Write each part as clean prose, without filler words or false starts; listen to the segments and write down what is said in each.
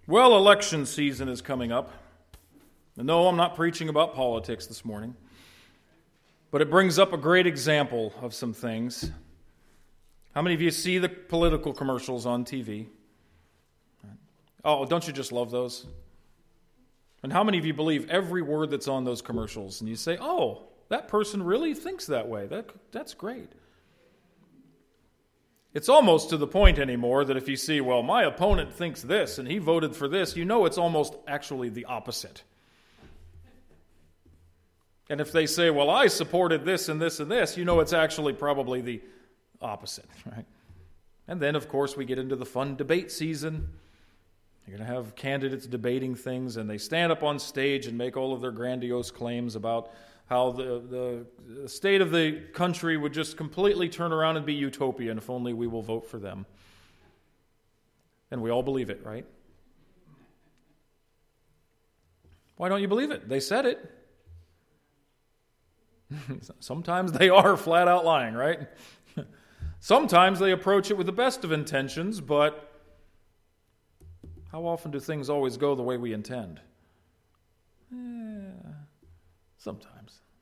Well, election season is coming up. And no, I'm not preaching about politics this morning. But it brings up a great example of some things. How many of you see the political commercials on TV? Oh, don't you just love those? And how many of you believe every word that's on those commercials? And you say, oh, that person really thinks that way. That's great. It's almost to the point anymore that if you see, well, my opponent thinks this and he voted for this, you know it's almost actually the opposite. And if they say, well, I supported this and this and this, you know it's actually probably the opposite, right? And then, of course, we get into the fun debate season. You're going to have candidates debating things, and they stand up on stage and make all of their grandiose claims about how the state of the country would just completely turn around and be utopian if only we will vote for them. And we all believe it, right? Why don't you believe it? They said it. Sometimes they are flat out lying, right? Sometimes they approach it with the best of intentions, but how often do things always go the way we intend? Sometimes.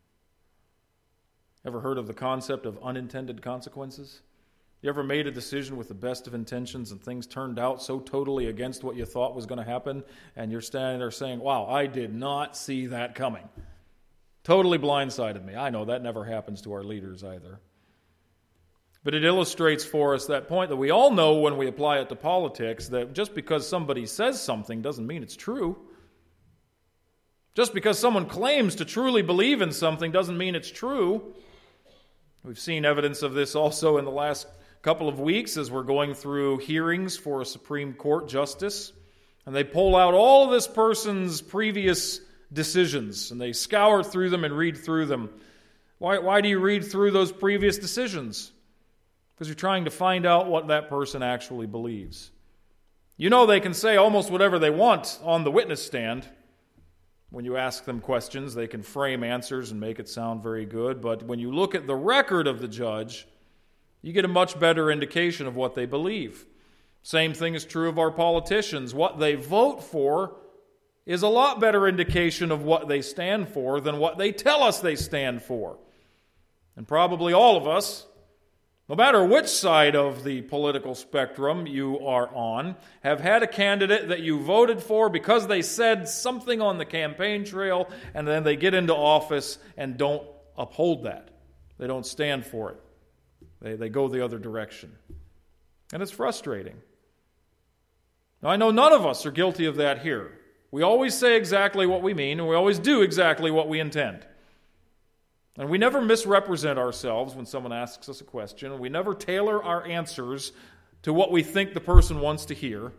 Ever heard of the concept of unintended consequences? You ever made a decision with the best of intentions and things turned out so totally against what you thought was going to happen, and you're standing there saying, wow, I did not see that coming. Totally blindsided me. I know that never happens to our leaders either. But it illustrates for us that point that we all know when we apply it to politics, that just because somebody says something doesn't mean it's true. Just because someone claims to truly believe in something doesn't mean it's true. We've seen evidence of this also in the last couple of weeks as we're going through hearings for a Supreme Court justice. And they pull out all of this person's previous decisions, and they scour through them and read through them. Why do you read through those previous decisions? Because you're trying to find out what that person actually believes. You know they can say almost whatever they want on the witness stand. When you ask them questions, they can frame answers and make it sound very good. But when you look at the record of the judge, you get a much better indication of what they believe. Same thing is true of our politicians. What they vote for is a lot better indication of what they stand for than what they tell us they stand for. And probably all of us, no matter which side of the political spectrum you are on, have had a candidate that you voted for because they said something on the campaign trail, and then they get into office and don't uphold that. They don't stand for it. They go the other direction. And it's frustrating. Now, I know none of us are guilty of that here. We always say exactly what we mean, and we always do exactly what we intend. And we never misrepresent ourselves when someone asks us a question. We never tailor our answers to what we think the person wants to hear.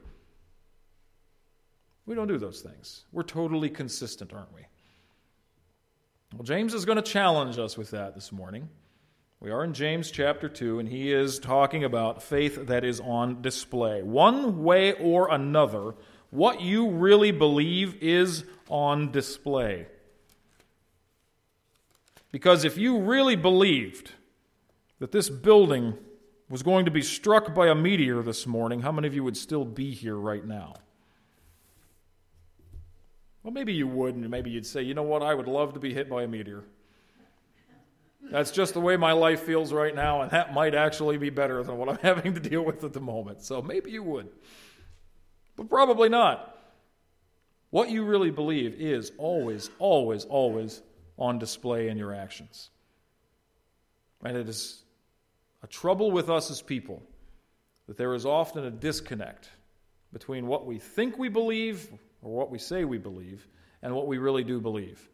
We don't do those things. We're totally consistent, aren't we? Well, James is going to challenge us with that this morning. We are in James chapter 2, and he is talking about faith that is on display. One way or another, what you really believe is on display. Because if you really believed that this building was going to be struck by a meteor this morning, how many of you would still be here right now? Well, maybe you would, and maybe you'd say, you know what, I would love to be hit by a meteor. That's just the way my life feels right now, and that might actually be better than what I'm having to deal with at the moment. So maybe you would. But probably not. What you really believe is always, always, always on display in your actions. And it is a trouble with us as people that there is often a disconnect between what we think we believe, or what we say we believe, and what we really do believe.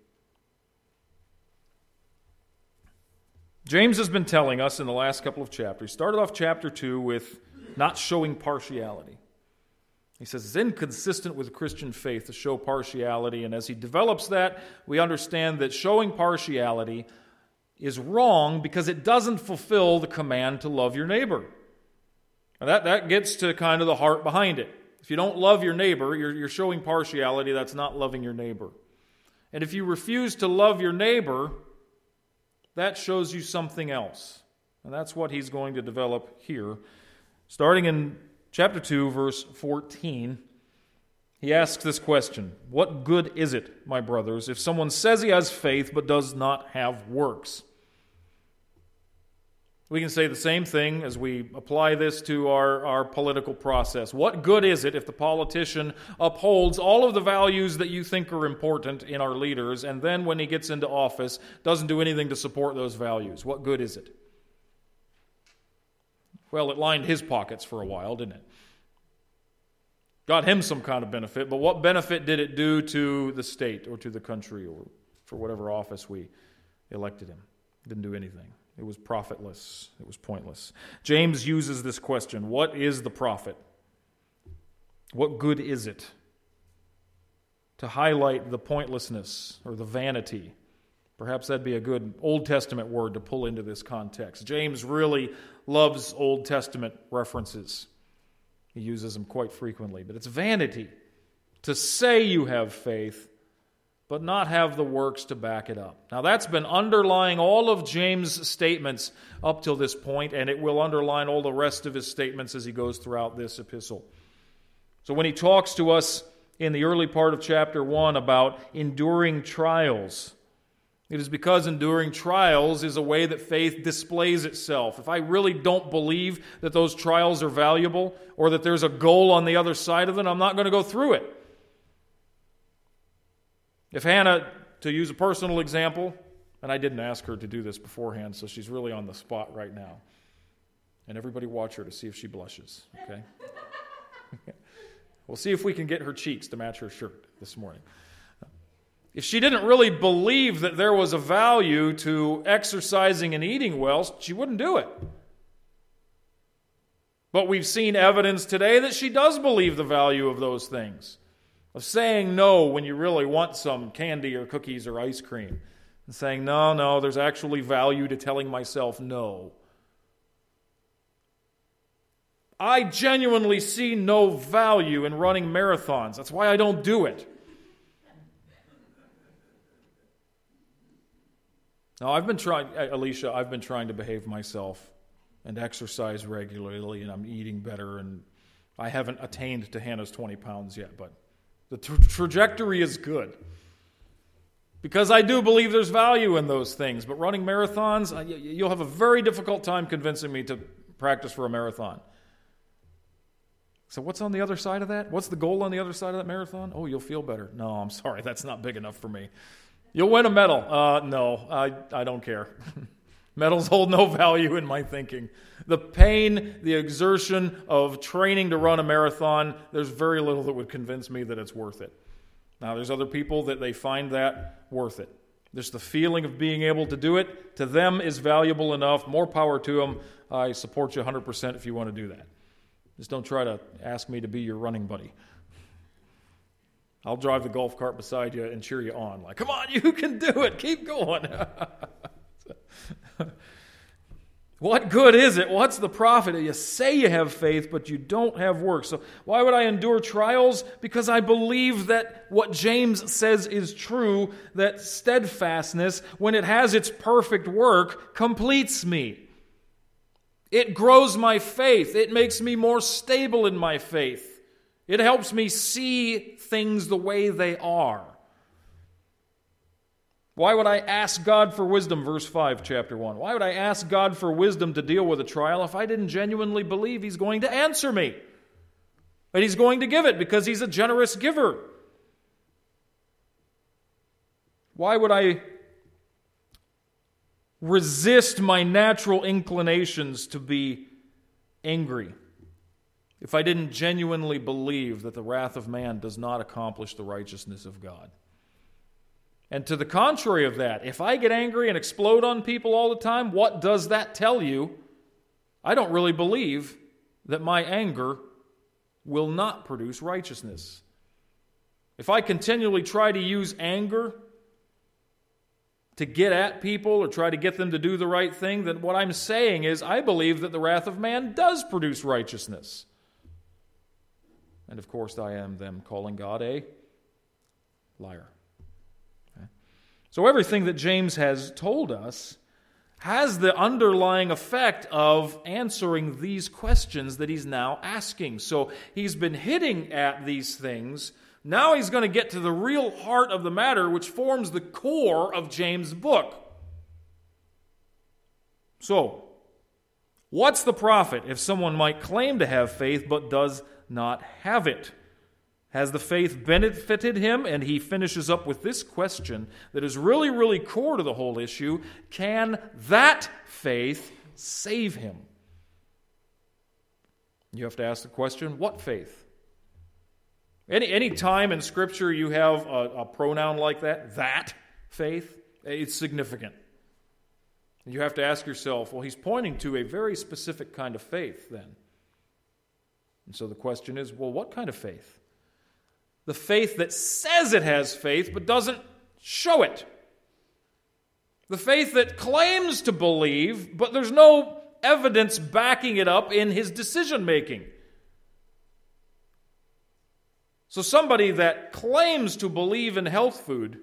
James has been telling us in the last couple of chapters, started off chapter 2 with not showing partiality. He says it's inconsistent with Christian faith to show partiality, and as he develops that, we understand that showing partiality is wrong because it doesn't fulfill the command to love your neighbor. And that gets to kind of the heart behind it. If you don't love your neighbor, you're showing partiality. That's not loving your neighbor. And if you refuse to love your neighbor, that shows you something else. And that's what he's going to develop here. Starting in chapter 2, verse 14, He asks this question: what good is it, my brothers, if someone says he has faith but does not have works? We can say the same thing as we apply this to our political process. What good is it if the politician upholds all of the values that you think are important in our leaders, and then when he gets into office doesn't do anything to support those values? What good is it? Well, it lined his pockets for a while, didn't it? Got him some kind of benefit, but what benefit did it do to the state or to the country or for whatever office we elected him? It didn't do anything. It was profitless. It was pointless. James uses this question: what is the profit? What good is it? To highlight the pointlessness or the vanity. Perhaps that'd be a good Old Testament word to pull into this context. James really loves Old Testament references. He uses them quite frequently. But it's vanity to say you have faith, but not have the works to back it up. Now that's been underlying all of James' statements up till this point, and it will underline all the rest of his statements as he goes throughout this epistle. So when he talks to us in the early part of chapter 1 about enduring trials, it is because enduring trials is a way that faith displays itself. If I really don't believe that those trials are valuable or that there's a goal on the other side of it, I'm not going to go through it. If Hannah, to use a personal example, and I didn't ask her to do this beforehand, so she's really on the spot right now. And everybody watch her to see if she blushes, okay? We'll see if we can get her cheeks to match her shirt this morning. If she didn't really believe that there was a value to exercising and eating well, she wouldn't do it. But we've seen evidence today that she does believe the value of those things. Of saying no when you really want some candy or cookies or ice cream. And saying, no, there's actually value to telling myself no. I genuinely see no value in running marathons. That's why I don't do it. Now, I've been trying to behave myself and exercise regularly, and I'm eating better, and I haven't attained to Hannah's 20 pounds yet, but the trajectory is good. Because I do believe there's value in those things, but running marathons, you'll have a very difficult time convincing me to practice for a marathon. So what's on the other side of that? What's the goal on the other side of that marathon? Oh, you'll feel better. No, I'm sorry, that's not big enough for me. You'll win a medal. No, I don't care. Medals hold no value in my thinking. The pain, the exertion of training to run a marathon, there's very little that would convince me that it's worth it. Now, there's other people that they find that worth it. Just the feeling of being able to do it, to them is valuable enough. More power to them. I support you 100% if you want to do that. Just don't try to ask me to be your running buddy. I'll drive the golf cart beside you and cheer you on. Like, come on, you can do it. Keep going. What good is it? What's the profit? You say you have faith, but you don't have works. So why would I endure trials? Because I believe that what James says is true, that steadfastness, when it has its perfect work, completes me. It grows my faith. It makes me more stable in my faith. It helps me see things the way they are. Why would I ask God for wisdom, verse 5, chapter 1? Why would I ask God for wisdom to deal with a trial if I didn't genuinely believe He's going to answer me? And He's going to give it because He's a generous giver. Why would I resist my natural inclinations to be angry if I didn't genuinely believe that the wrath of man does not accomplish the righteousness of God? And to the contrary of that, if I get angry and explode on people all the time, what does that tell you? I don't really believe that my anger will not produce righteousness. If I continually try to use anger to get at people or try to get them to do the right thing, then what I'm saying is I believe that the wrath of man does produce righteousness. And of course I am them calling God a liar. Okay? So everything that James has told us has the underlying effect of answering these questions that he's now asking. So he's been hitting at these things Now he's going to get to the real heart of the matter, which forms the core of James' book. So, what's the profit if someone might claim to have faith but does not have it? Has the faith benefited him? And he finishes up with this question that is really, really core to the whole issue. Can that faith save him? You have to ask the question, what faith? Any time in Scripture you have a pronoun like that faith, it's significant. You have to ask yourself, well, he's pointing to a very specific kind of faith then. And so the question is, well, what kind of faith? The faith that says it has faith but doesn't show it. The faith that claims to believe, but there's no evidence backing it up in his decision-making. So somebody that claims to believe in health food,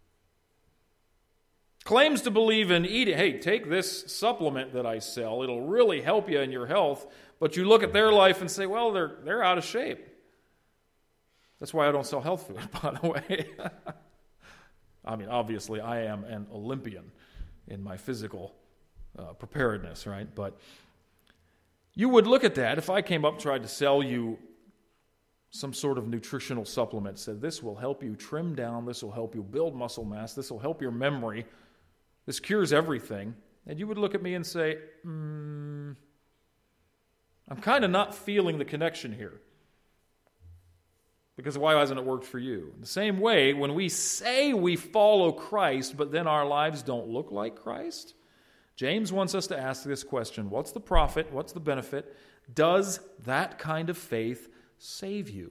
claims to believe in eating, hey, take this supplement that I sell, it'll really help you in your health, but you look at their life and say, well, they're out of shape. That's why I don't sell health food, by the way. I mean, obviously, I am an Olympian in my physical preparedness, right? But you would look at that if I came up and tried to sell you some sort of nutritional supplement, said this will help you trim down, this will help you build muscle mass, this will help your memory, this cures everything, and you would look at me and say, I'm kind of not feeling the connection here. Because why hasn't it worked for you? The same way, when we say we follow Christ, but then our lives don't look like Christ, James wants us to ask this question, what's the profit, what's the benefit? Does that kind of faith save you?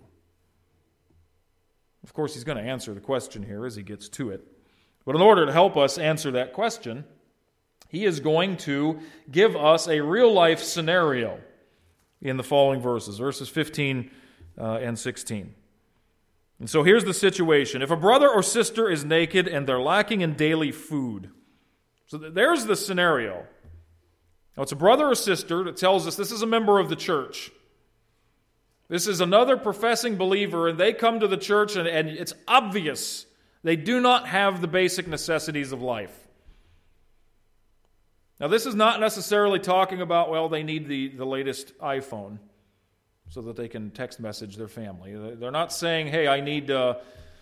Of course, he's going to answer the question here as he gets to it. But in order to help us answer that question, he is going to give us a real-life scenario in the following verses 15 and 16. And so here's the situation. If a brother or sister is naked and they're lacking in daily food, so there's the scenario. Now, it's a brother or sister that tells us this is a member of the church. This is another professing believer, and they come to the church, and it's obvious they do not have the basic necessities of life. Now, this is not necessarily talking about, well, they need the latest iPhone so that they can text message their family. They're not saying, hey, I need a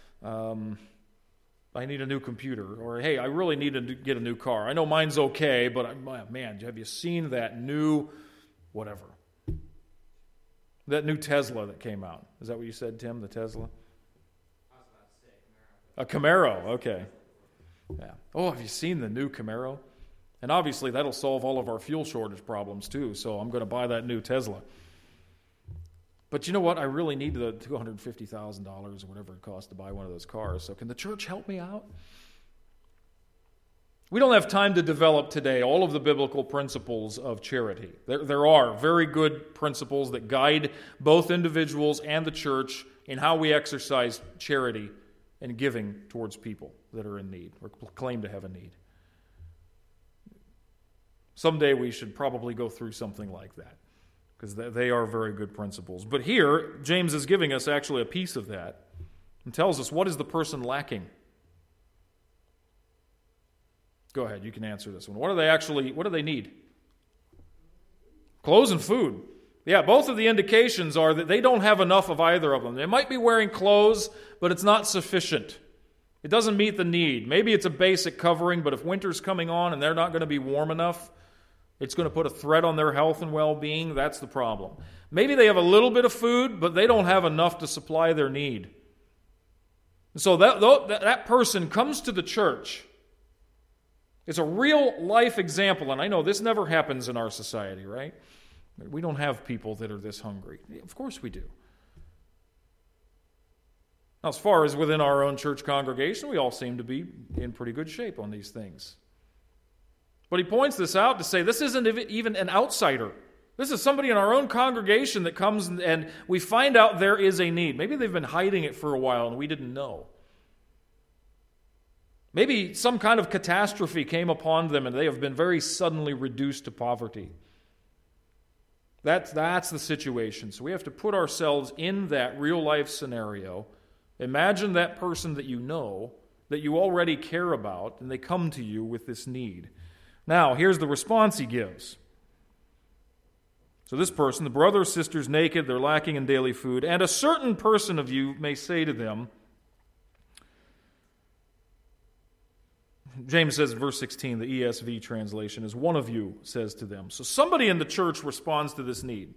new computer, or hey, I really need to get a new car. I know mine's okay, but man, have you seen that new whatever? That new Tesla that came out. Is that what you said, Tim, the Tesla? I was about to say Camaro. A Camaro, okay. Yeah. Oh, have you seen the new Camaro? And obviously that'll solve all of our fuel shortage problems too, so I'm going to buy that new Tesla. But you know what? I really need the $250,000 or whatever it costs to buy one of those cars. So can the church help me out? We don't have time to develop today all of the biblical principles of charity. There are very good principles that guide both individuals and the church in how we exercise charity and giving towards people that are in need or claim to have a need. Someday we should probably go through something like that, because they are very good principles. But here, James is giving us actually a piece of that and tells us, what is the person lacking? Go ahead, you can answer this one. What do they need? Clothes and food. Yeah, both of the indications are that they don't have enough of either of them. They might be wearing clothes, but it's not sufficient. It doesn't meet the need. Maybe it's a basic covering, but if winter's coming on and they're not going to be warm enough, it's going to put a threat on their health and well-being. That's the problem. Maybe they have a little bit of food, but they don't have enough to supply their need. So that person comes to the church. It's a real-life example, and I know this never happens in our society, right? We don't have people that are this hungry. Of course we do. Now, as far as within our own church congregation, we all seem to be in pretty good shape on these things. But he points this out to say this isn't even an outsider. This is somebody in our own congregation that comes and we find out there is a need. Maybe they've been hiding it for a while and we didn't know. Maybe some kind of catastrophe came upon them and they have been very suddenly reduced to poverty. That's the situation. So we have to put ourselves in that real-life scenario Imagine that person that you know, that you already care about, and they come to you with this need. Now, here's the response he gives. So this person, the brother or sister is naked, they're lacking in daily food, and a certain person of you may say to them, James says in verse 16, the ESV translation is, one of you says to them. So somebody in the church responds to this need.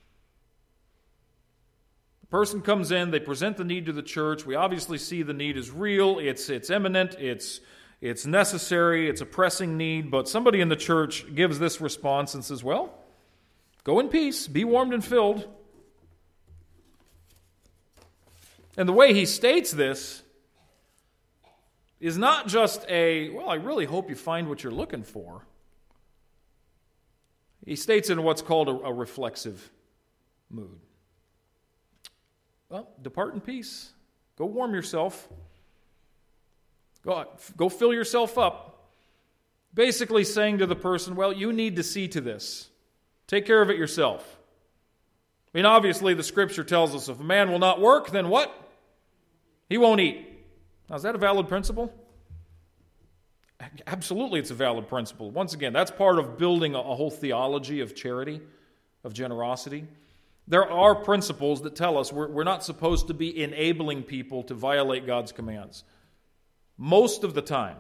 The person comes in, they present the need to the church. We obviously see the need is real, it's imminent, it's necessary, it's a pressing need, but somebody in the church gives this response and says, well, go in peace, be warmed and filled. And the way he states this is not just well, I really hope you find what you're looking for. He states it in what's called a reflexive mood. Well, depart in peace. Go warm yourself. Go fill yourself up. Basically saying to the person, well, you need to see to this. Take care of it yourself. I mean, obviously, the Scripture tells us if a man will not work, then what? He won't eat. Now, is that a valid principle? Absolutely, it's a valid principle. Once again, that's part of building a whole theology of charity, of generosity. There are principles that tell us we're not supposed to be enabling people to violate God's commands. Most of the time,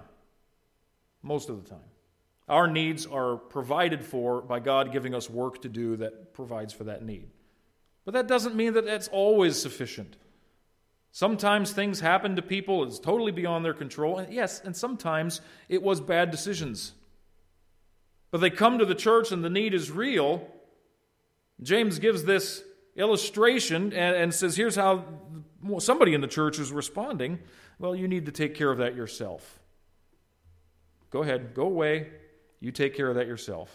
our needs are provided for by God giving us work to do that provides for that need. But that doesn't mean that that's always sufficient. Sometimes things happen to people, it's totally beyond their control. And yes, and sometimes it was bad decisions. But they come to the church and the need is real. James gives this illustration and says, here's how somebody in the church is responding. Well, you need to take care of that yourself. Go ahead, go away. You take care of that yourself.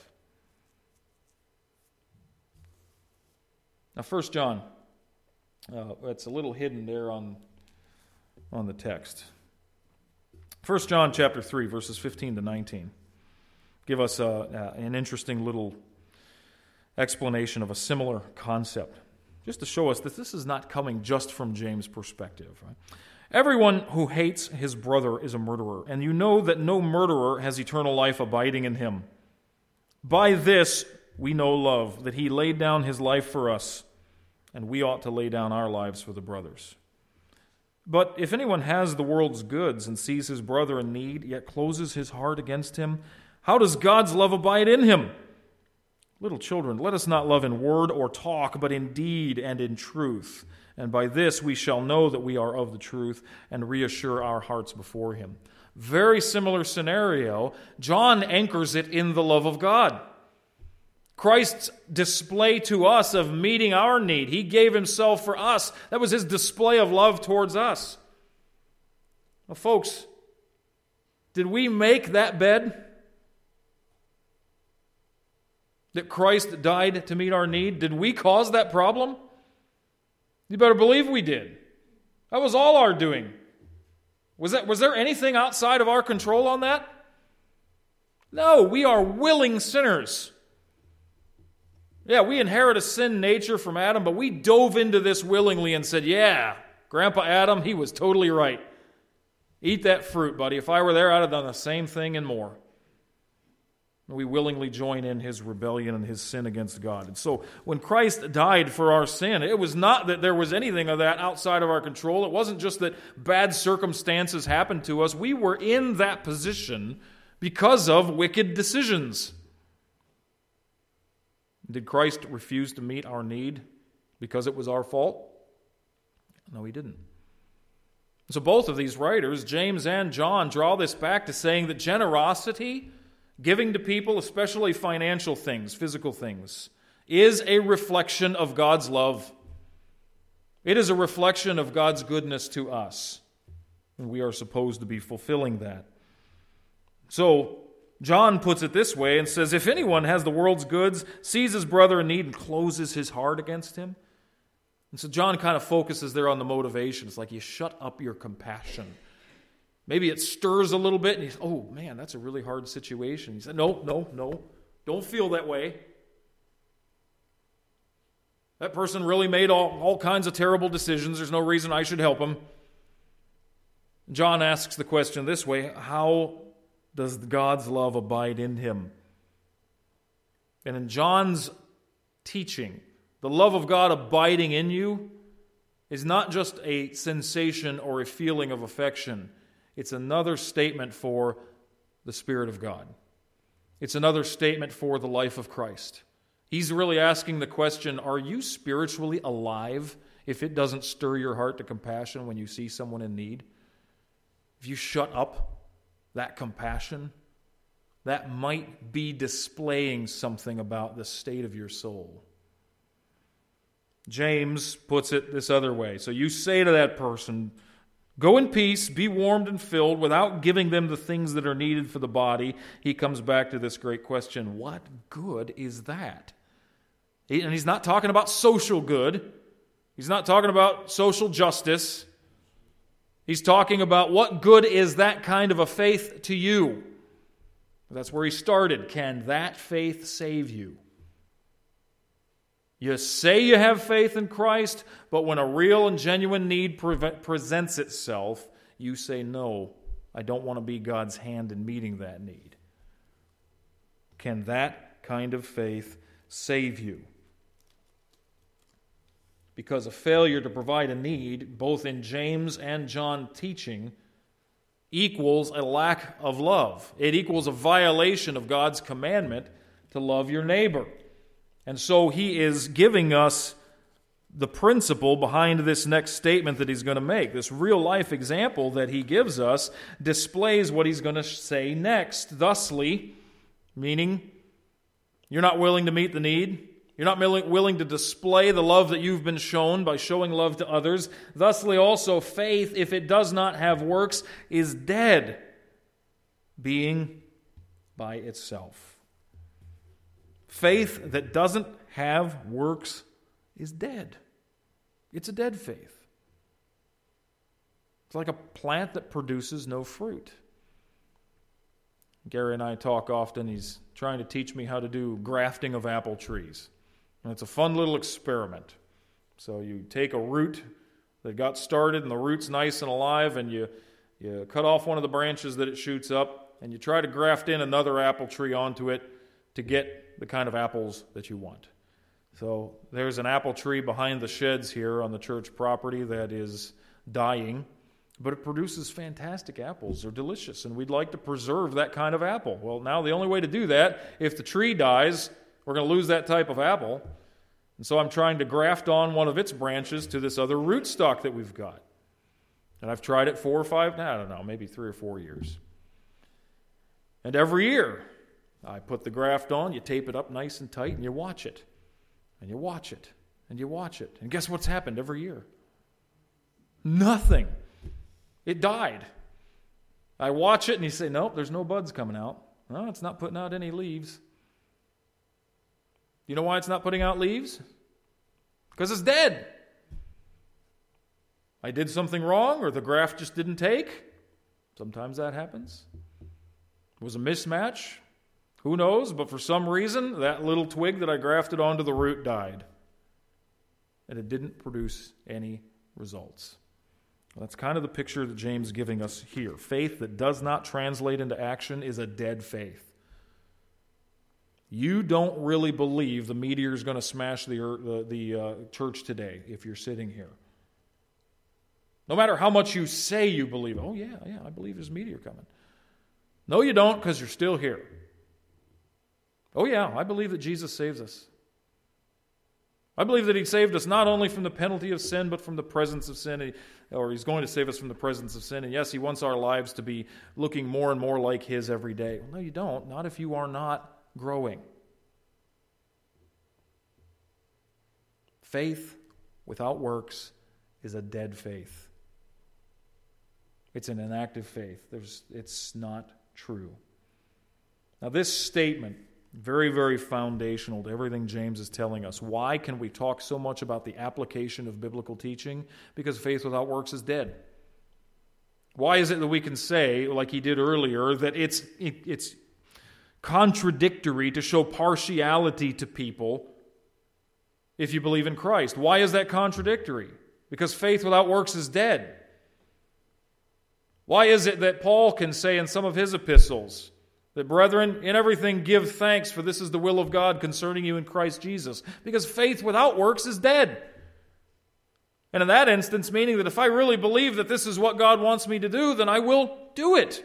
Now, 1 John. It's a little hidden there on the text. 1 John chapter 3, verses 15 to 19 give us an interesting little explanation of a similar concept, just to show us that this is not coming just from James' perspective. Right? Everyone who hates his brother is a murderer, and you know that no murderer has eternal life abiding in him. By this we know love, that he laid down his life for us, and we ought to lay down our lives for the brothers. But if anyone has the world's goods and sees his brother in need, yet closes his heart against him, how does God's love abide in him? Little children, let us not love in word or talk, but in deed and in truth. And by this we shall know that we are of the truth and reassure our hearts before him. Very similar scenario. John anchors it in the love of God. Christ's display to us of meeting our need. He gave himself for us. That was his display of love towards us. Well, folks, did we make that bed? That Christ died to meet our need? Did we cause that problem? You better believe we did. That was all our doing. Was there anything outside of our control on that? No, we are willing sinners. Yeah, we inherit a sin nature from Adam, but we dove into this willingly and said, yeah, Grandpa Adam, he was totally right. Eat that fruit, buddy. If I were there, I'd have done the same thing and more. We willingly join in his rebellion and his sin against God. And so when Christ died for our sin, it was not that there was anything of that outside of our control. It wasn't just that bad circumstances happened to us. We were in that position because of wicked decisions. Did Christ refuse to meet our need because it was our fault? No, he didn't. So both of these writers, James and John, draw this back to saying that generosity, giving to people, especially financial things, physical things, is a reflection of God's love. It is a reflection of God's goodness to us. And we are supposed to be fulfilling that. So, John puts it this way and says, if anyone has the world's goods, sees his brother in need, and closes his heart against him. And so John kind of focuses there on the motivation. It's like you shut up your compassion. Maybe it stirs a little bit, and you say, oh man, that's a really hard situation. He said, no, don't feel that way. That person really made all kinds of terrible decisions. There's no reason I should help him. John asks the question this way: how does God's love abide in him? And in John's teaching, the love of God abiding in you is not just a sensation or a feeling of affection. It's another statement for the Spirit of God. It's another statement for the life of Christ. He's really asking the question, are you spiritually alive if it doesn't stir your heart to compassion when you see someone in need? If you shut up that compassion, that might be displaying something about the state of your soul. James puts it this other way. So you say to that person, go in peace, be warmed and filled, without giving them the things that are needed for the body. He comes back to this great question, what good is that? And he's not talking about social good. He's not talking about social justice. He's talking about what good is that kind of a faith to you? That's where he started. Can that faith save you? You say you have faith in Christ, but when a real and genuine need presents itself, you say, no, I don't want to be God's hand in meeting that need. Can that kind of faith save you? Because a failure to provide a need, both in James and John teaching, equals a lack of love. It equals a violation of God's commandment to love your neighbor. And so he is giving us the principle behind this next statement that he's going to make. This real-life example that he gives us displays what he's going to say next. Thusly, meaning you're not willing to meet the need. You're not willing to display the love that you've been shown by showing love to others. Thusly also, faith, if it does not have works, is dead, being by itself. Faith that doesn't have works is dead. It's a dead faith. It's like a plant that produces no fruit. Gary and I talk often. He's trying to teach me how to do grafting of apple trees. And it's a fun little experiment. So you take a root that got started and the root's nice and alive, and you cut off one of the branches that it shoots up, and you try to graft in another apple tree onto it to get the kind of apples that you want. So there's an apple tree behind the sheds here on the church property that is dying, but it produces fantastic apples. They're delicious, and we'd like to preserve that kind of apple. Well, now the only way to do that, if the tree dies, we're going to lose that type of apple. And so I'm trying to graft on one of its branches to this other rootstock that we've got. And I've tried it 4 or 5, I don't know, maybe 3 or 4 years. And every year, I put the graft on, you tape it up nice and tight, and you watch it. And you watch it. And you watch it. And guess what's happened every year? Nothing. It died. I watch it, and you say, nope, there's no buds coming out. No, it's not putting out any leaves. You know why it's not putting out leaves? Because it's dead. I did something wrong, or the graft just didn't take. Sometimes that happens. It was a mismatch. Who knows? But for some reason, that little twig that I grafted onto the root died. And it didn't produce any results. Well, that's kind of the picture that James is giving us here. Faith that does not translate into action is a dead faith. You don't really believe the meteor is going to smash the church today if you're sitting here. No matter how much you say you believe, oh yeah, I believe there's a meteor coming. No, you don't, because you're still here. Oh yeah, I believe that Jesus saves us. I believe that He saved us not only from the penalty of sin, but from the presence of sin, or He's going to save us from the presence of sin. And yes, He wants our lives to be looking more and more like His every day. Well, no, you don't. Not if you are not growing. Faith without works is a dead faith. It's an inactive faith. It's not true. Now, this statement, very, very foundational to everything James is telling us. Why can we talk so much about the application of biblical teaching? Because faith without works is dead. Why is it that we can say, like he did earlier, that it's contradictory to show partiality to people if you believe in Christ? Why is that contradictory? Because faith without works is dead. Why is it that Paul can say in some of his epistles that, brethren, in everything give thanks, for this is the will of God concerning you in Christ Jesus? Because faith without works is dead. And in that instance, meaning that if I really believe that this is what God wants me to do, then I will do it.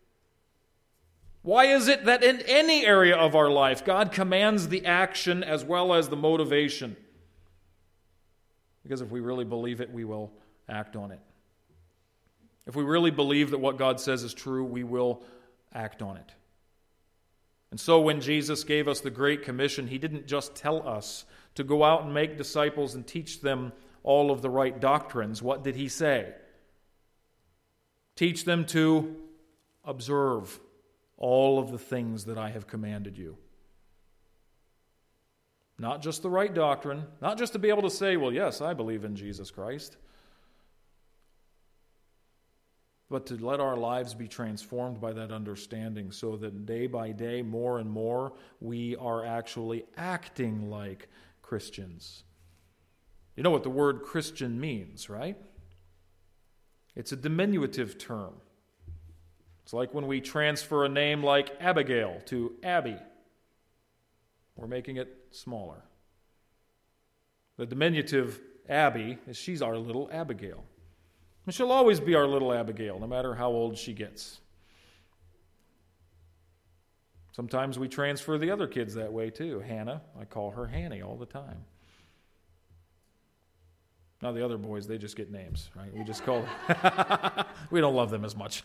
Why is it that in any area of our life, God commands the action as well as the motivation? Because if we really believe it, we will act on it. If we really believe that what God says is true, we will act on it. And so when Jesus gave us the Great Commission, He didn't just tell us to go out and make disciples and teach them all of the right doctrines. What did He say? Teach them to observe all of the things that I have commanded you. Not just the right doctrine, not just to be able to say, well, yes, I believe in Jesus Christ, but to let our lives be transformed by that understanding so that day by day, more and more, we are actually acting like Christians. You know what the word Christian means, right? It's a diminutive term. It's like when we transfer a name like Abigail to Abby. We're making it smaller. The diminutive Abby is she's our little Abigail. And she'll always be our little Abigail, no matter how old she gets. Sometimes we transfer the other kids that way too. Hannah, I call her Hanny all the time. Now the other boys, they just get names, right? We just call them. We don't love them as much.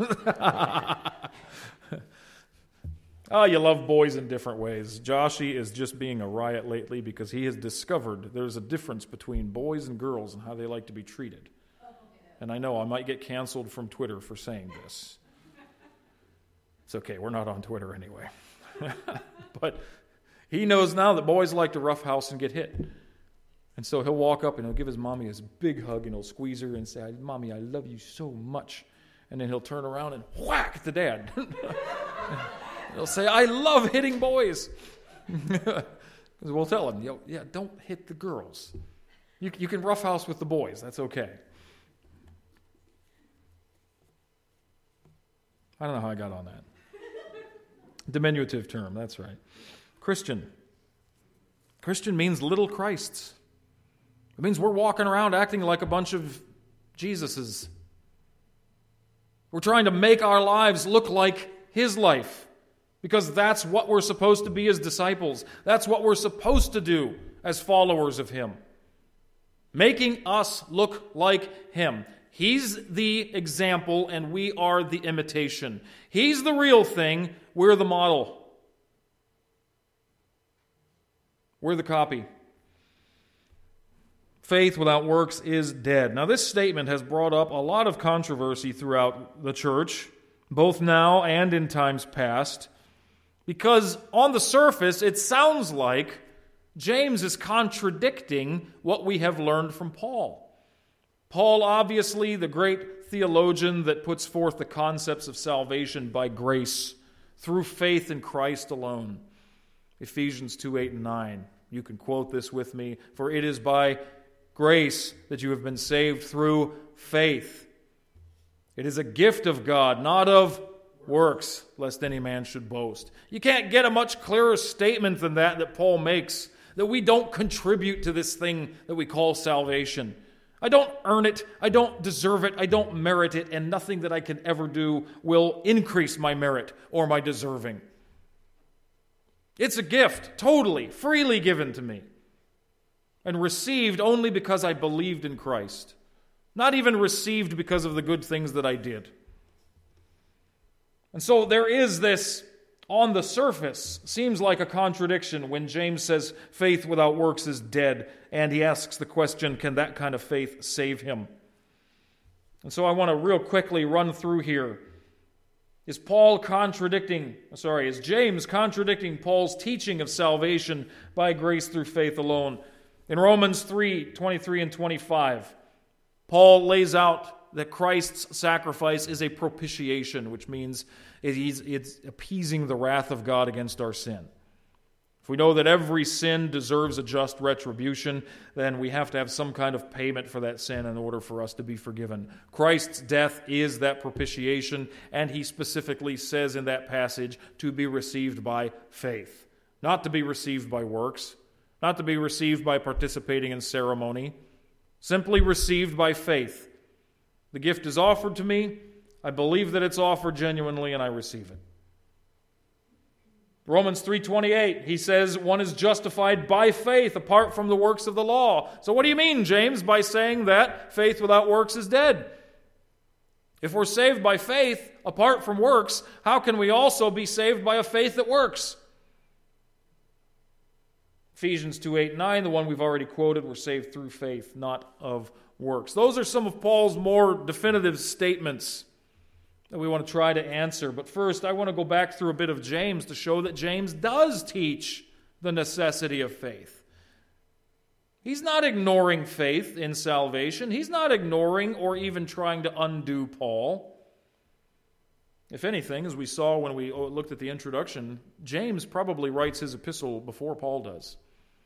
Oh, you love boys in different ways. Joshy is just being a riot lately because he has discovered there's a difference between boys and girls and how they like to be treated. And I know I might get canceled from Twitter for saying this. It's okay, we're not on Twitter anyway. But he knows now that boys like to roughhouse and get hit. And so he'll walk up and he'll give his mommy his big hug and he'll squeeze her and say, Mommy, I love you so much. And then he'll turn around and whack the dad. He'll say, I love hitting boys. We'll tell him, yeah, don't hit the girls. You can roughhouse with the boys. That's okay. I don't know how I got on that. Diminutive term, that's right. Christian. Christian means little Christs. It means we're walking around acting like a bunch of Jesuses. We're trying to make our lives look like His life because that's what we're supposed to be as disciples. That's what we're supposed to do as followers of Him. Making us look like Him. He's the example and we are the imitation. He's the real thing, we're the model. We're the copy. Faith without works is dead. Now, this statement has brought up a lot of controversy throughout the church, both now and in times past, because on the surface, it sounds like James is contradicting what we have learned from Paul. Paul, obviously, the great theologian that puts forth the concepts of salvation by grace through faith in Christ alone. Ephesians 2:8 and 9. You can quote this with me. For it is by grace that you have been saved through faith. It is a gift of God, not of works, lest any man should boast. You can't get a much clearer statement than that Paul makes, that we don't contribute to this thing that we call salvation. I don't earn it, I don't deserve it, I don't merit it, and nothing that I can ever do will increase my merit or my deserving. It's a gift, totally, freely given to me, and received only because I believed in Christ. Not even received because of the good things that I did. And so there is this, on the surface, seems like a contradiction when James says faith without works is dead, and he asks the question, can that kind of faith save him? And so I want to real quickly run through here. Is James contradicting Paul's teaching of salvation by grace through faith alone? In Romans 3:23 and 25, Paul lays out that Christ's sacrifice is a propitiation, which means it's appeasing the wrath of God against our sin. If we know that every sin deserves a just retribution, then we have to have some kind of payment for that sin in order for us to be forgiven. Christ's death is that propitiation, and he specifically says in that passage to be received by faith, not to be received by works, not to be received by participating in ceremony, simply received by faith. The gift is offered to me, I believe that it's offered genuinely, and I receive it. Romans 3:28, he says one is justified by faith apart from the works of the law. So what do you mean, James, by saying that faith without works is dead? If we're saved by faith apart from works, how can we also be saved by a faith that works? Ephesians 2:8-9, the one we've already quoted, we're saved through faith, not of works. Those are some of Paul's more definitive statements that we want to try to answer. But first, I want to go back through a bit of James to show that James does teach the necessity of faith. He's not ignoring faith in salvation. He's not ignoring or even trying to undo Paul. If anything, as we saw when we looked at the introduction, James probably writes his epistle before Paul does.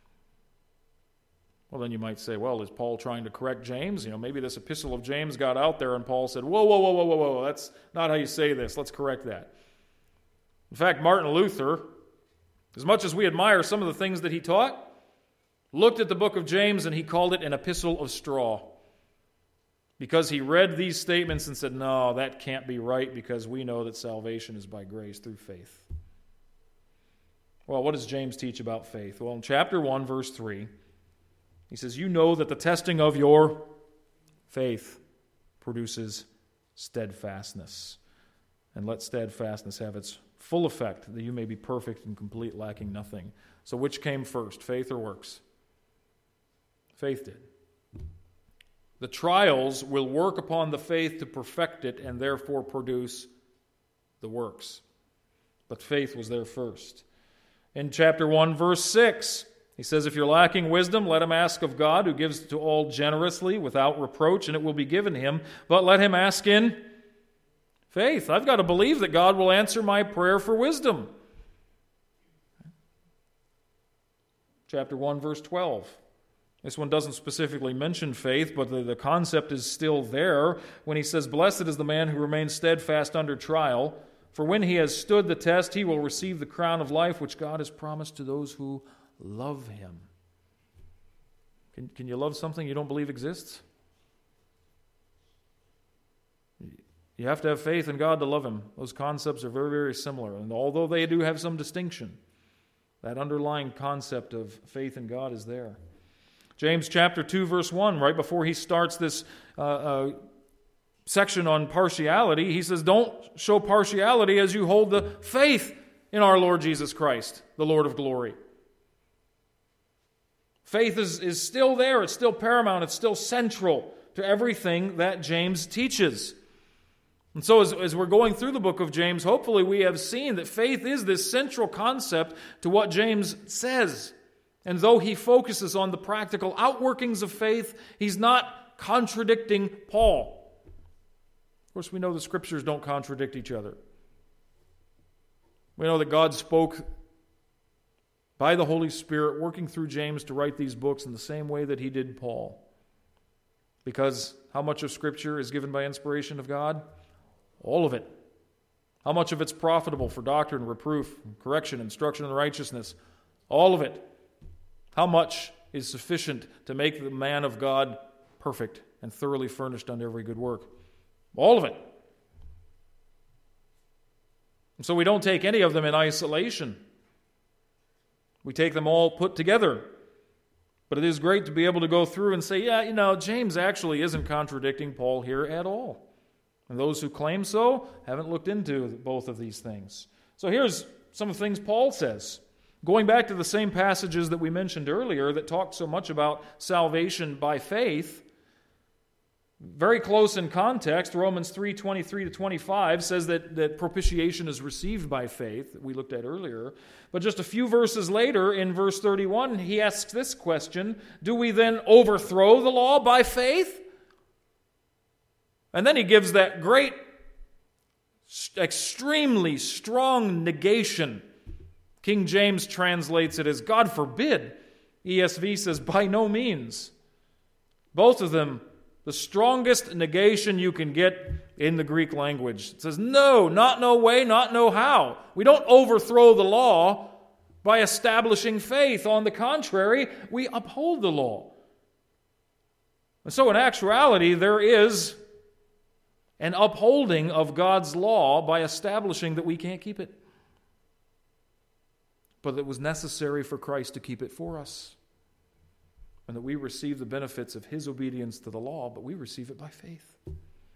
Well, then you might say, well, is Paul trying to correct James? Maybe this epistle of James got out there and Paul said, whoa, that's not how you say this. Let's correct that. In fact, Martin Luther, as much as we admire some of the things that he taught, looked at the book of James and he called it an epistle of straw. Because he read these statements and said, no, that can't be right because we know that salvation is by grace through faith. Well, what does James teach about faith? Well, in chapter 1, verse 3, he says, you know that the testing of your faith produces steadfastness. And let steadfastness have its full effect, that you may be perfect and complete, lacking nothing. So which came first, faith or works? Faith did. The trials will work upon the faith to perfect it and therefore produce the works. But faith was there first. In chapter 1, verse 6, he says, if you're lacking wisdom, let him ask of God, who gives to all generously, without reproach, and it will be given him. But let him ask in faith. I've got to believe that God will answer my prayer for wisdom. Chapter 1, verse 12. This one doesn't specifically mention faith, but the concept is still there when he says, blessed is the man who remains steadfast under trial, for when he has stood the test, he will receive the crown of life which God has promised to those who love him. Can you love something you don't believe exists? You have to have faith in God to love him. Those concepts are very, very similar. And although they do have some distinction, that underlying concept of faith in God is there. James chapter 2, verse 1, right before he starts this section on partiality, he says, don't show partiality as you hold the faith in our Lord Jesus Christ, the Lord of glory. Faith is still there. It's still paramount. It's still central to everything that James teaches. And so as we're going through the book of James, hopefully we have seen that faith is this central concept to what James says. And though he focuses on the practical outworkings of faith, he's not contradicting Paul. Of course, we know the Scriptures don't contradict each other. We know that God spoke by the Holy Spirit, working through James to write these books in the same way that he did Paul. Because how much of Scripture is given by inspiration of God? All of it. How much of it's profitable for doctrine, reproof, correction, instruction in righteousness? All of it. How much is sufficient to make the man of God perfect and thoroughly furnished unto every good work? All of it. And so we don't take any of them in isolation. We take them all put together. But it is great to be able to go through and say, James actually isn't contradicting Paul here at all. And those who claim so haven't looked into both of these things. So here's some of the things Paul says. Going back to the same passages that we mentioned earlier that talked so much about salvation by faith, very close in context, Romans 3:23-25 says that propitiation is received by faith, that we looked at earlier. But just a few verses later, in verse 31, he asks this question, do we then overthrow the law by faith? And then he gives that great, extremely strong negation. King James translates it as God forbid. ESV says by no means. Both of them, the strongest negation you can get in the Greek language. It says no, not no way, not no how. We don't overthrow the law by establishing faith. On the contrary, we uphold the law. And so in actuality, there is an upholding of God's law by establishing that we can't keep it. But it was necessary for Christ to keep it for us. And that we receive the benefits of His obedience to the law, but we receive it by faith. And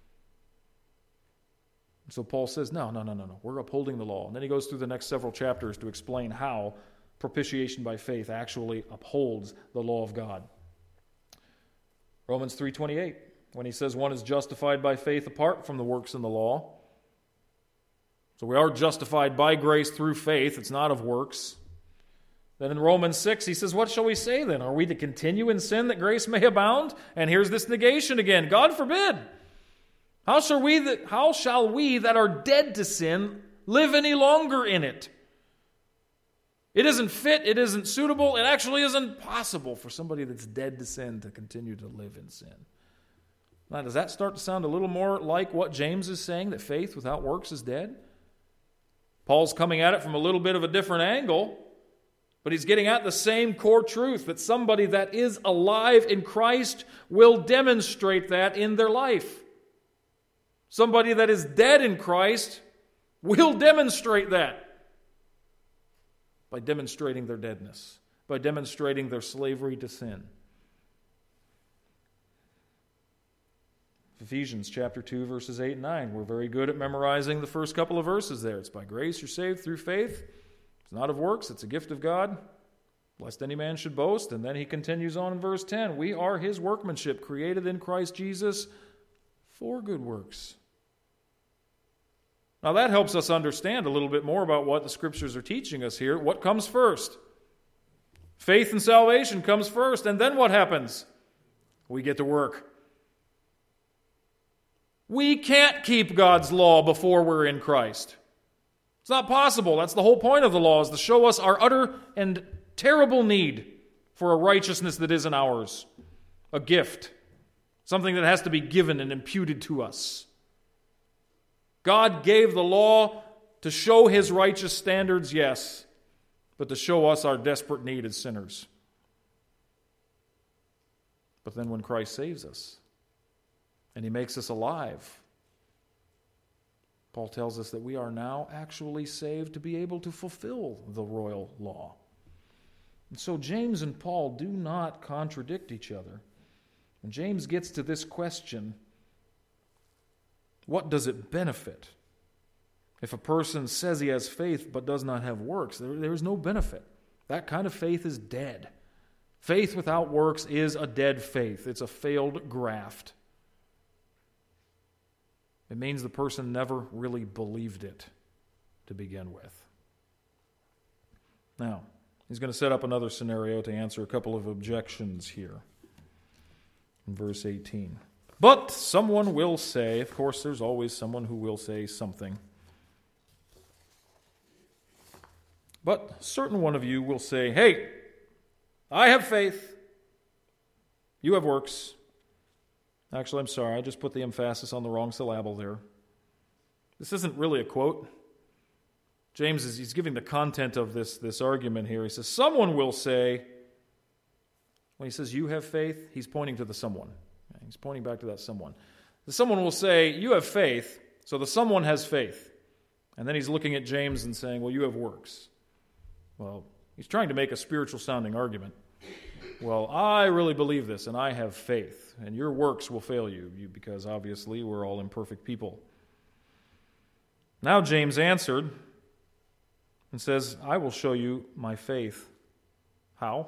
so Paul says, no, we're upholding the law. And then he goes through the next several chapters to explain how propitiation by faith actually upholds the law of God. Romans 3:28, when he says one is justified by faith apart from the works in the law. So we are justified by grace through faith. It's not of works. Then in Romans 6, he says, what shall we say then? Are we to continue in sin that grace may abound? And here's this negation again. God forbid. How shall we that are dead to sin live any longer in it? It isn't fit, it isn't suitable, it actually isn't possible for somebody that's dead to sin to continue to live in sin. Now, does that start to sound a little more like what James is saying, that faith without works is dead? Paul's coming at it from a little bit of a different angle, but he's getting at the same core truth, that somebody that is alive in Christ will demonstrate that in their life. Somebody that is dead in Christ will demonstrate that by demonstrating their deadness, by demonstrating their slavery to sin. Ephesians chapter 2, verses 8 and 9. We're very good at memorizing the first couple of verses there. It's by grace you're saved through faith. It's not of works, it's a gift of God, lest any man should boast. And then he continues on in verse 10. We are His workmanship, created in Christ Jesus for good works. Now that helps us understand a little bit more about what the Scriptures are teaching us here. What comes first? Faith and salvation comes first, and then what happens? We get to work. We can't keep God's law before we're in Christ. It's not possible. That's the whole point of the law, is to show us our utter and terrible need for a righteousness that isn't ours, a gift, something that has to be given and imputed to us. God gave the law to show His righteous standards, yes, but to show us our desperate need as sinners. But then when Christ saves us and He makes us alive, Paul tells us that we are now actually saved to be able to fulfill the royal law. And so James and Paul do not contradict each other. When James gets to this question, what does it benefit? If a person says he has faith but does not have works, there is no benefit. That kind of faith is dead. Faith without works is a dead faith. It's a failed graft. It means the person never really believed it to begin with. Now, he's going to set up another scenario to answer a couple of objections here. In verse 18. But someone will say, of course there's always someone who will say something. But certain one of you will say, hey, I have faith. You have works. Actually, I'm sorry, I just put the emphasis on the wrong syllable there. This isn't really a quote. James he's giving the content of this argument here. He says, someone will say, when he says you have faith, he's pointing to the someone. He's pointing back to that someone. The someone will say, you have faith, so the someone has faith. And then he's looking at James and saying, well, you have works. Well, he's trying to make a spiritual-sounding argument. Well, I really believe this, and I have faith, and your works will fail you because obviously we're all imperfect people. Now James answered and says, I will show you my faith. How?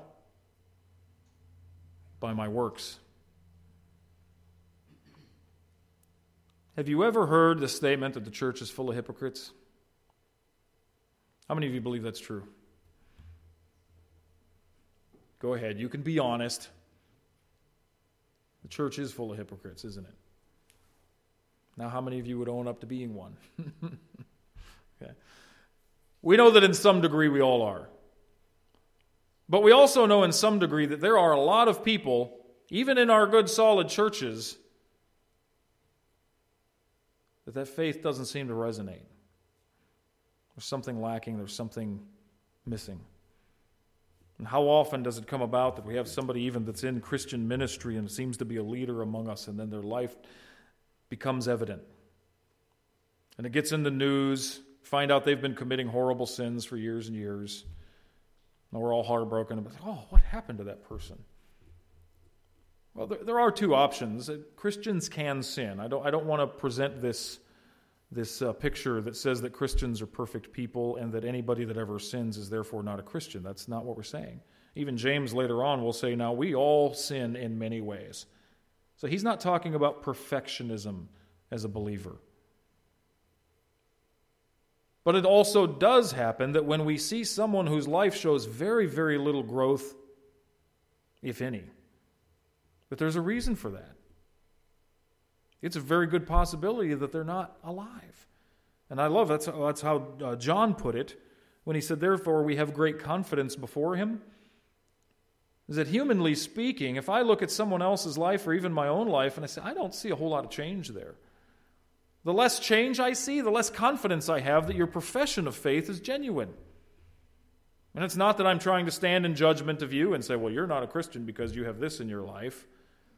By my works. Have you ever heard the statement that the church is full of hypocrites? How many of you believe that's true? Go ahead, you can be honest. The church is full of hypocrites, isn't it? Now, how many of you would own up to being one? Okay. We know that in some degree we all are. But we also know in some degree that there are a lot of people, even in our good solid churches, that faith doesn't seem to resonate. There's something lacking, there's something missing. And how often does it come about that we have somebody even that's in Christian ministry and seems to be a leader among us, and then their life becomes evident? And it gets in the news, find out they've been committing horrible sins for years and years. And we're all heartbroken about, what happened to that person? Well, there are two options. Christians can sin. I don't want to present this picture that says that Christians are perfect people and that anybody that ever sins is therefore not a Christian. That's not what we're saying. Even James later on will say, now we all sin in many ways. So he's not talking about perfectionism as a believer. But it also does happen that when we see someone whose life shows very, very little growth, if any, that there's a reason for that. It's a very good possibility that they're not alive. And I love that's how John put it when he said, therefore we have great confidence before him. Is that humanly speaking, if I look at someone else's life or even my own life and I say, I don't see a whole lot of change there. The less change I see, the less confidence I have that your profession of faith is genuine. And it's not that I'm trying to stand in judgment of you and say, well, you're not a Christian because you have this in your life.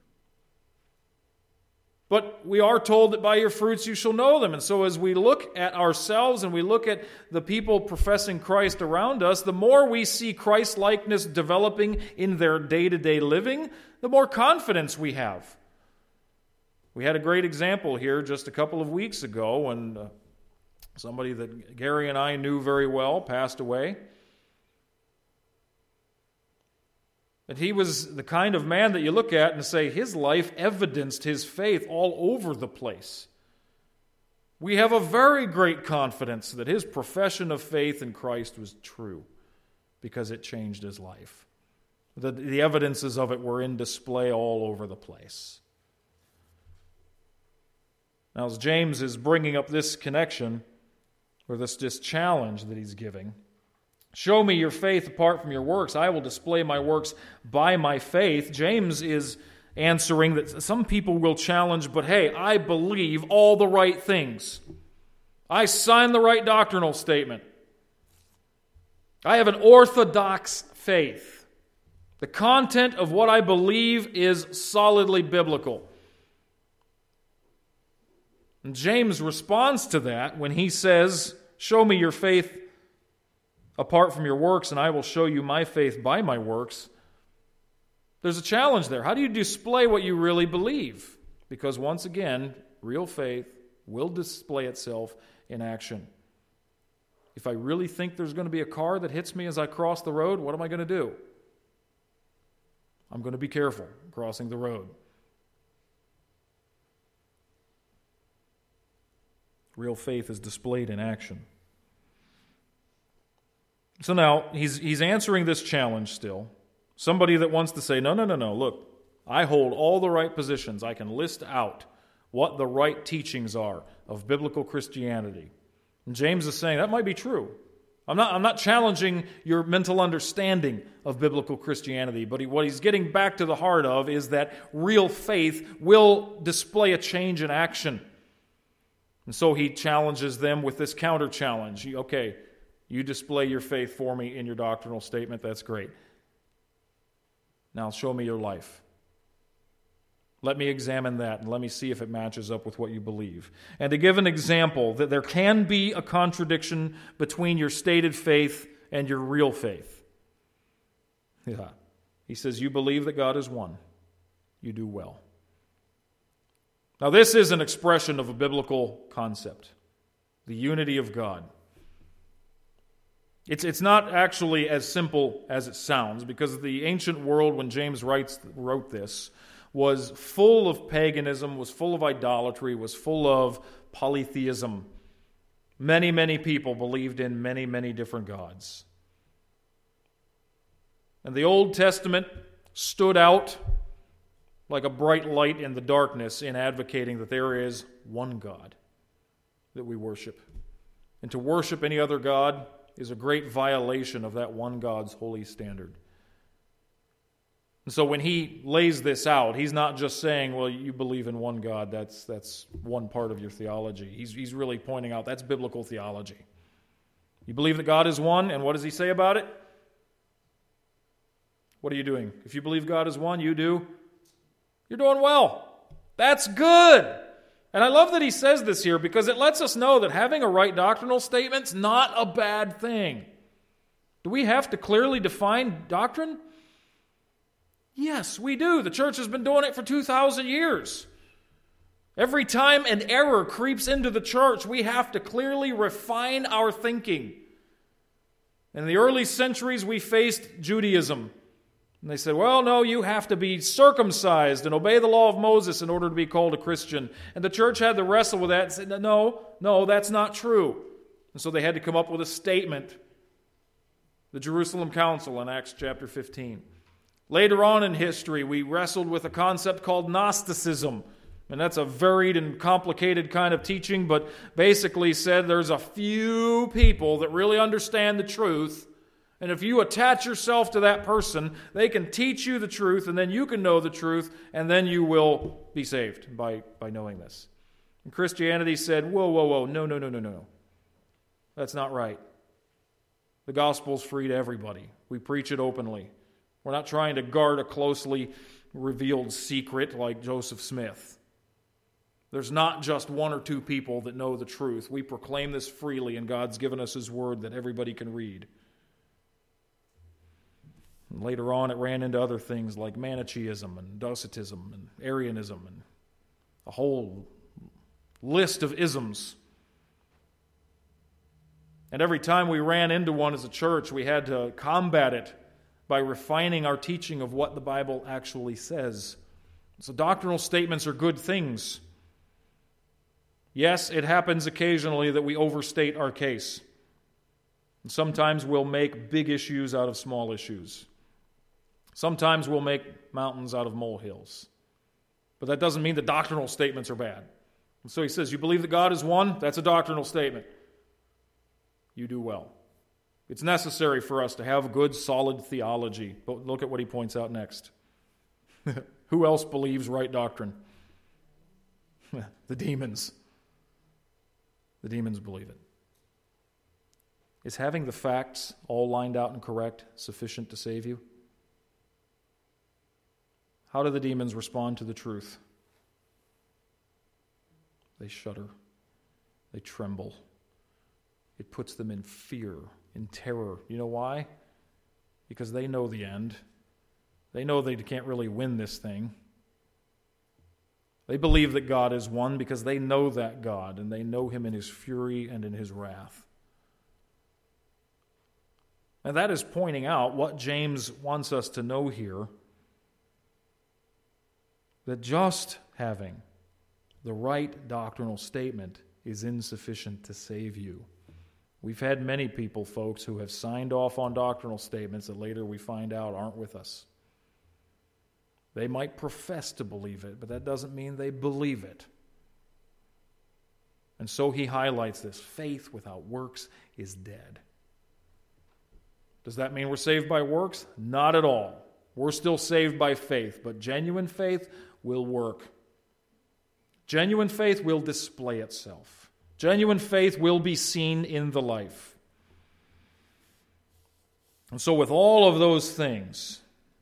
But we are told that by your fruits you shall know them. And so as we look at ourselves and we look at the people professing Christ around us, the more we see Christ-likeness developing in their day-to-day living, the more confidence we have. We had a great example here just a couple of weeks ago when somebody that Gary and I knew very well passed away. That he was the kind of man that you look at and say his life evidenced his faith all over the place. We have a very great confidence that his profession of faith in Christ was true because it changed his life. The evidences of it were in display all over the place. Now, as James is bringing up this connection, or this challenge that he's giving, show me your faith apart from your works. I will display my works by my faith. James is answering that some people will challenge, but hey, I believe all the right things. I sign the right doctrinal statement. I have an orthodox faith. The content of what I believe is solidly biblical. And James responds to that when he says, show me your faith apart from your works, and I will show you my faith by my works. There's a challenge there. How do you display what you really believe? Because once again, real faith will display itself in action. If I really think there's going to be a car that hits me as I cross the road, what am I going to do? I'm going to be careful crossing the road. Real faith is displayed in action. So now, he's answering this challenge still. Somebody that wants to say, no, look, I hold all the right positions. I can list out what the right teachings are of biblical Christianity. And James is saying that might be true. I'm not challenging your mental understanding of biblical Christianity, but what he's getting back to the heart of is that real faith will display a change in action. And so he challenges them with this counter-challenge. Okay, you display your faith for me in your doctrinal statement. That's great. Now show me your life. Let me examine that and let me see if it matches up with what you believe. And to give an example that there can be a contradiction between your stated faith and your real faith. Yeah. He says, you believe that God is one. You do well. Now this is an expression of a biblical concept. The unity of God. It's not actually as simple as it sounds, because the ancient world, when James wrote this, was full of paganism, was full of idolatry, was full of polytheism. Many, many people believed in many, many different gods. And the Old Testament stood out like a bright light in the darkness in advocating that there is one God that we worship. And to worship any other God is a great violation of that one God's holy standard. And so when he lays this out, he's not just saying, well, you believe in one God, that's one part of your theology. He's really pointing out that's biblical theology. You believe that God is one, and what does he say about it? What are you doing? If you believe God is one, you're doing well. That's good. And I love that he says this here because it lets us know that having a right doctrinal statement's not a bad thing. Do we have to clearly define doctrine? Yes, we do. The church has been doing it for 2,000 years. Every time an error creeps into the church, we have to clearly refine our thinking. In the early centuries, we faced Judaism. And they said, well, no, you have to be circumcised and obey the law of Moses in order to be called a Christian. And the church had to wrestle with that and said, no, that's not true. And so they had to come up with a statement. The Jerusalem Council in Acts chapter 15. Later on in history, we wrestled with a concept called Gnosticism. And that's a varied and complicated kind of teaching, but basically said there's a few people that really understand the truth. And if you attach yourself to that person, they can teach you the truth, and then you can know the truth, and then you will be saved by knowing this. And Christianity said, whoa, no. That's not right. The gospel's free to everybody. We preach it openly. We're not trying to guard a closely revealed secret like Joseph Smith. There's not just one or two people that know the truth. We proclaim this freely, and God's given us His Word that everybody can read. And later on, it ran into other things like Manichaeism and Docetism and Arianism and a whole list of isms. And every time we ran into one as a church, we had to combat it by refining our teaching of what the Bible actually says. So doctrinal statements are good things. Yes, it happens occasionally that we overstate our case. And sometimes we'll make big issues out of small issues. Sometimes we'll make mountains out of molehills. But that doesn't mean the doctrinal statements are bad. And so he says, you believe that God is one? That's a doctrinal statement. You do well. It's necessary for us to have good, solid theology. But look at what he points out next. Who else believes right doctrine? The demons. The demons believe it. Is having the facts all lined out and correct sufficient to save you? How do the demons respond to the truth? They shudder. They tremble. It puts them in fear, in terror. You know why? Because they know the end. They know they can't really win this thing. They believe that God is one because they know that God, and they know Him in His fury and in His wrath. And that is pointing out what James wants us to know here, that just having the right doctrinal statement is insufficient to save you. We've had many people, folks, who have signed off on doctrinal statements that later we find out aren't with us. They might profess to believe it, but that doesn't mean they believe it. And so he highlights this. Faith without works is dead. Does that mean we're saved by works? Not at all. We're still saved by faith, but genuine faith will work. Genuine faith will display itself. Genuine faith will be seen in the life. And so with all of those things,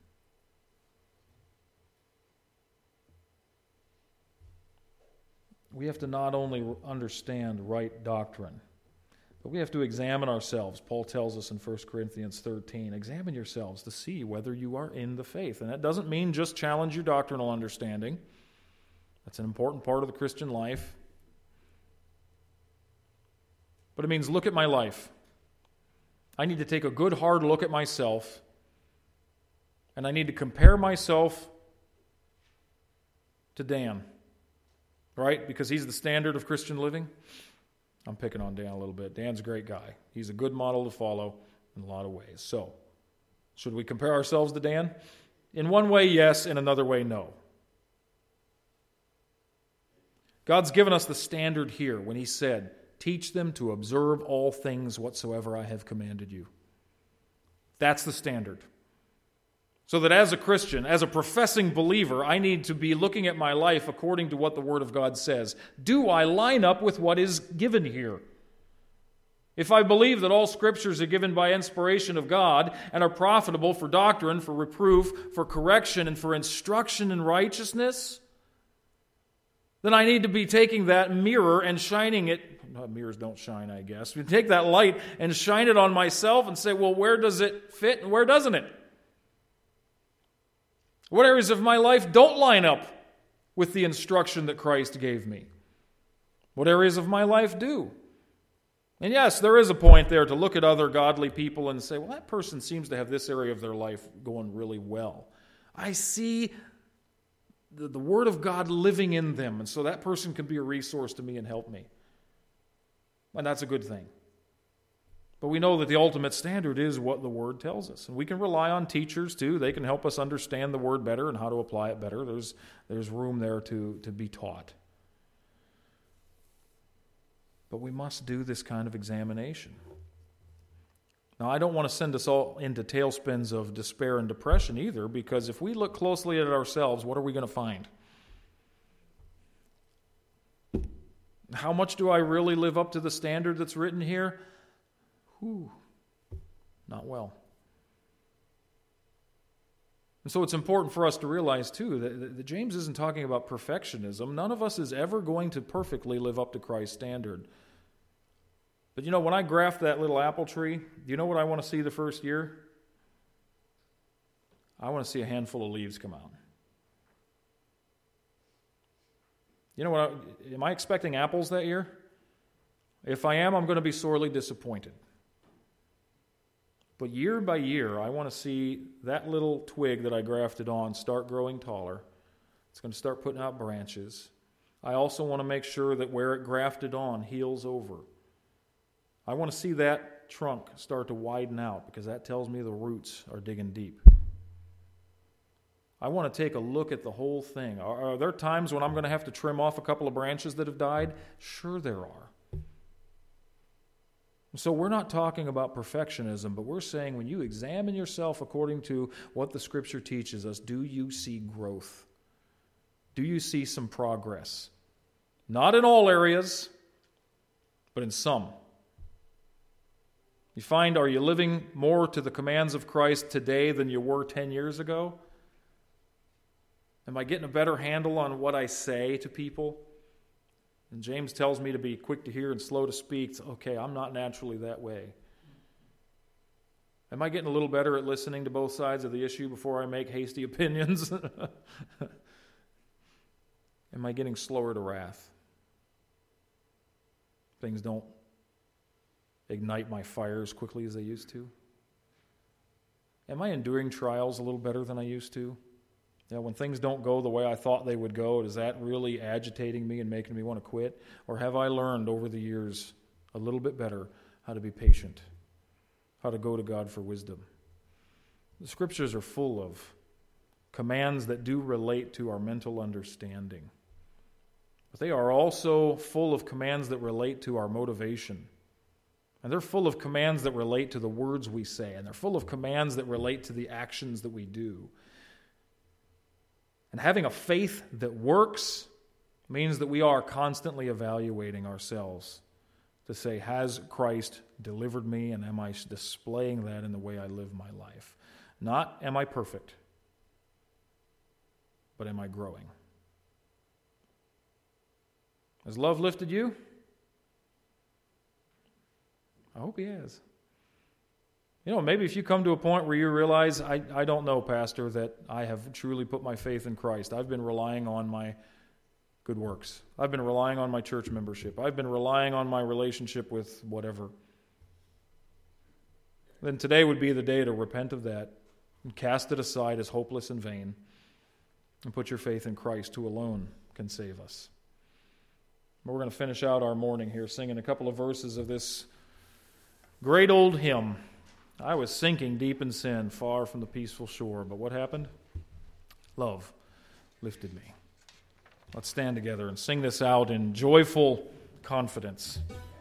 we have to not only understand right doctrine, but we have to examine ourselves. Paul tells us in 1 Corinthians 13, examine yourselves to see whether you are in the faith. And that doesn't mean just challenge your doctrinal understanding. That's an important part of the Christian life. But it means look at my life. I need to take a good hard look at myself, and I need to compare myself to Dan, right? Because he's the standard of Christian living. I'm picking on Dan a little bit. Dan's a great guy. He's a good model to follow in a lot of ways. So, should we compare ourselves to Dan? In one way, yes. In another way, no. God's given us the standard here when He said, teach them to observe all things whatsoever I have commanded you. That's the standard. So that as a Christian, as a professing believer, I need to be looking at my life according to what the Word of God says. Do I line up with what is given here? If I believe that all Scriptures are given by inspiration of God and are profitable for doctrine, for reproof, for correction, and for instruction in righteousness, then I need to be taking that mirror and shining it. Mirrors don't shine, I guess. We take that light and shine it on myself and say, well, where does it fit and where doesn't it? What areas of my life don't line up with the instruction that Christ gave me? What areas of my life do? And yes, there is a point there to look at other godly people and say, well, that person seems to have this area of their life going really well. I see the Word of God living in them, and so that person can be a resource to me and help me. And that's a good thing. But we know that the ultimate standard is what the Word tells us. And we can rely on teachers, too. They can help us understand the Word better and how to apply it better. There's room there to be taught. But we must do this kind of examination. Now, I don't want to send us all into tailspins of despair and depression either, because if we look closely at ourselves, what are we going to find? How much do I really live up to the standard that's written here? Not well. And so it's important for us to realize, too, that James isn't talking about perfectionism. None of us is ever going to perfectly live up to Christ's standard. But you know, when I graft that little apple tree, do you know what I want to see the first year? I want to see a handful of leaves come out. You know what? Am I expecting apples that year? If I am, I'm going to be sorely disappointed. But year by year, I want to see that little twig that I grafted on start growing taller. It's going to start putting out branches. I also want to make sure that where it grafted on heals over. I want to see that trunk start to widen out because that tells me the roots are digging deep. I want to take a look at the whole thing. Are there times when I'm going to have to trim off a couple of branches that have died? Sure there are. So we're not talking about perfectionism, but we're saying when you examine yourself according to what the Scripture teaches us, do you see growth? Do you see some progress? Not in all areas, but in some. You find, are you living more to the commands of Christ today than you were 10 years ago? Am I getting a better handle on what I say to people? And James tells me to be quick to hear and slow to speak. Okay, I'm not naturally that way. Am I getting a little better at listening to both sides of the issue before I make hasty opinions? Am I getting slower to wrath? Things don't ignite my fire as quickly as they used to? Am I enduring trials a little better than I used to? When things don't go the way I thought they would go, is that really agitating me and making me want to quit? Or have I learned over the years a little bit better how to be patient, how to go to God for wisdom? The Scriptures are full of commands that do relate to our mental understanding. But they are also full of commands that relate to our motivation. And they're full of commands that relate to the words we say. And they're full of commands that relate to the actions that we do. And having a faith that works means that we are constantly evaluating ourselves to say, has Christ delivered me, and am I displaying that in the way I live my life? Not, am I perfect, but am I growing? Has love lifted you? I hope he has. Maybe if you come to a point where you realize, I don't know, Pastor, that I have truly put my faith in Christ. I've been relying on my good works. I've been relying on my church membership. I've been relying on my relationship with whatever. Then today would be the day to repent of that and cast it aside as hopeless and vain and put your faith in Christ, who alone can save us. We're going to finish out our morning here singing a couple of verses of this great old hymn. I was sinking deep in sin, far from the peaceful shore. But what happened? Love lifted me. Let's stand together and sing this out in joyful confidence.